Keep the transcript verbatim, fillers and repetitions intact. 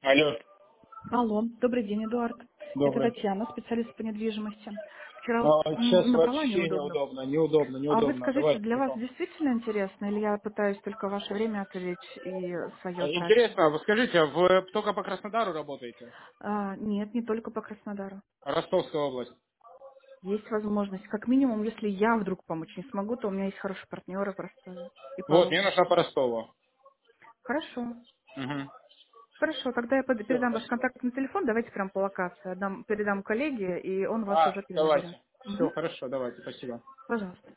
Алло, Алло, добрый день, Эдуард. Это добрый. Татьяна, специалист по недвижимости. Вчера А, м, сейчас набрала вообще неудобно. неудобно, неудобно, А вы неудобно. скажите, Давайте для вас потом. действительно интересно, или я пытаюсь только ваше время отвлечь и А, свое трачу? Интересно, вы скажите, а вы только по Краснодару работаете? А, нет, не только по Краснодару. Ростовская область. Есть возможность, как минимум, если я вдруг помочь не смогу, то у меня есть хорошие партнеры в Ростове и по Вот, мне области. нужна по Ростову. Хорошо. Угу. Хорошо, тогда я под- Все, передам ваш спасибо. контактный телефон, давайте прям по локации. Отдам- передам коллеге, и он вас А, уже перенаберет. давайте. Все, Угу. хорошо, давайте, спасибо. Пожалуйста.